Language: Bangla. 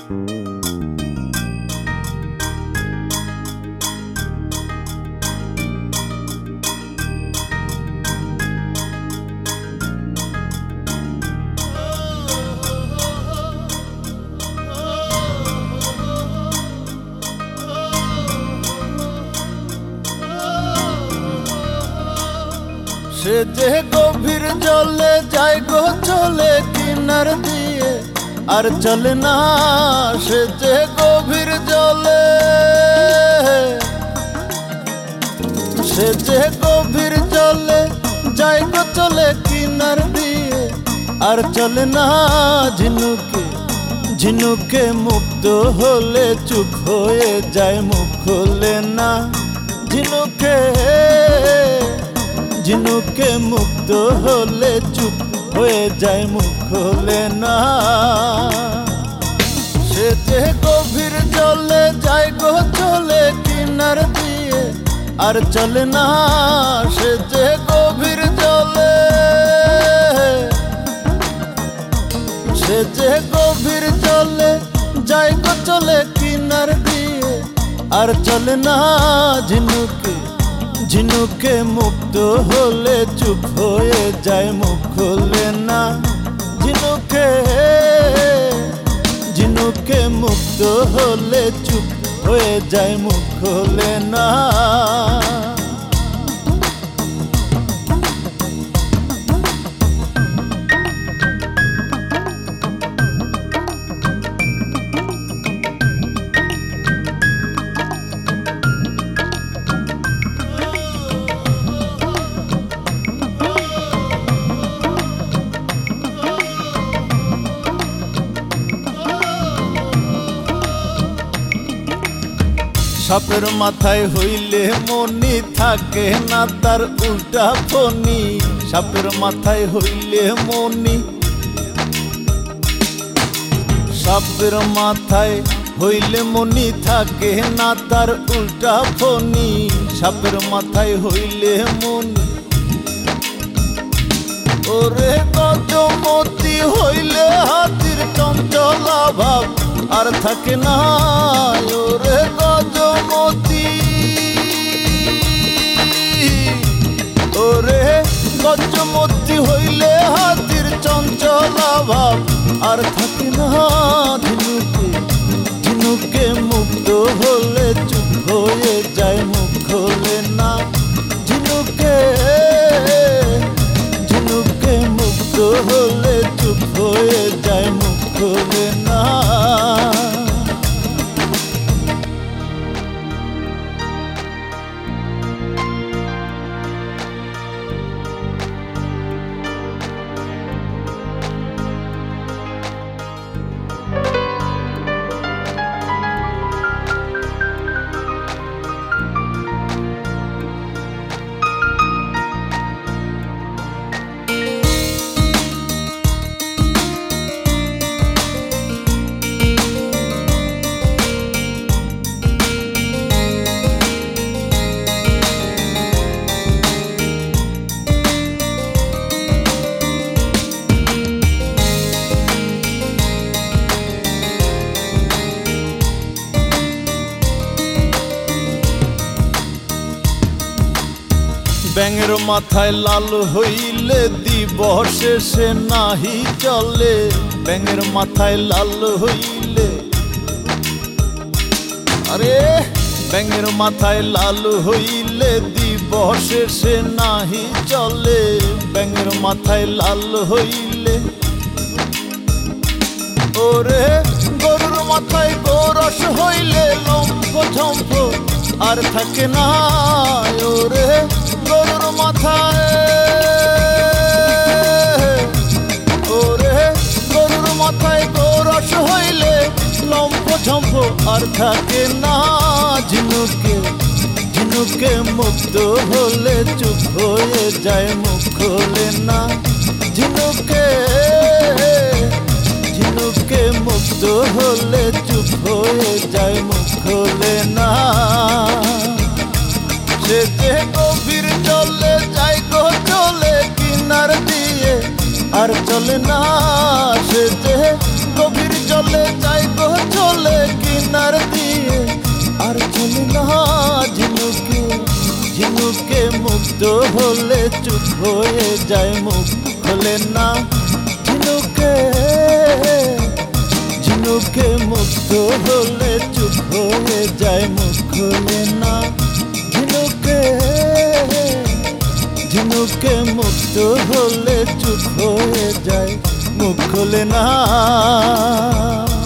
সে যে গভীর জলে যায় গো চলে কিনার দিয়ে, আর চলে না। সে যে গভীর জলে, সে যে গভীর জলে যায় গো চলে কিনার দিয়ে, আর চলে না। ঝিনুকে ঝিনুকে মুক্ত হলে চুপ হয়ে যায়, মুখ খোলে না। ঝিনুকে ঝিনুকে মুক্ত হলে চুপ হয়ে যায়, মুখ খোলে না। সে যে গভীর জলে যায় গো চলে কিনার দিয়ে, আর চলে না। সে যে গভীর জলে, সে যে গভীর জলে যায় গো চলে কিনার দিয়ে, আর চলে না। ঝিনুকে ঝিনুকে মুক্ত হলে চুপ হয়ে যায়, মুখ খোলে না। ঝিনুকে ঝিনুকে মুক্ত হলে চুপ হয়ে যায়, মুখ খোলে না। সাপের মাথায় হইলে মনি থাকে না তার উল্টা ফনি। সাপের মাথায় হইলে মনি, সাপের মাথায় হইলে মনি থাকে না তার উল্টা ফনি। সাপের মাথায় হইলে মনি, ওরে গজমতি হইলে হাতির চঞ্চলা ভাব আর থাকে না। ওরে গজমতি, ওরে গজমতি হইলে হাতির চঞ্চলা ভাব আর থাকে না। ঝিনুকে ঝিনুকে মুক্ত হলে চুপ হয়ে যায়, মুখ খোলে না। ঝিনুকে ঝিনুকে মুক্ত হলে চুপ হয়ে যায়, মুখ খোলে না। ব্যাঙের মাথায় লাল হইলে দিবসে সে নাহি চলে। ব্যাঙের মাথায় লাল হইলে, আরে ব্যাঙের মাথায় লাল হইলে দিবসে সে নাহি চলে। ব্যাঙের মাথায় লাল হইলে, ওরে গরুর মাথায় গোরস হইলে লম্ফ ঝম্প আর থাকে না। ওরে গরুর মাথায়, ওরে গরুর মাথায় গোরস হইলে লম্ফ ঝম্প আর থাকে না। ঝিনুকে ঝিনুকে মুক্ত হলে চুপ হয়ে যায়, মুখ খোলে না। ঝিনুকে ঝিনুকে মুক্ত হলে চুপ হয়ে যায়, মুখ খোলে না। সে যে গভীর জলে যায় গো চলে কিনার দিয়ে, আর চলে না। সে যে গভীর জলে যায় গো চলে কিনার দিয়ে আর চলে না ঝিনুকে। ঝিনুকে মুক্ত হলে চুপ হয়ে যায়, মুখ খোলে না ঝিনুকে। ঝিনুকে মুক্ত হলে চুপ হয়ে যায়, মুখ খোলে না ঝিনুকে। ঝিনুকে মুক্ত হলে চুপ হয়ে যায়, মুখ খোলে না।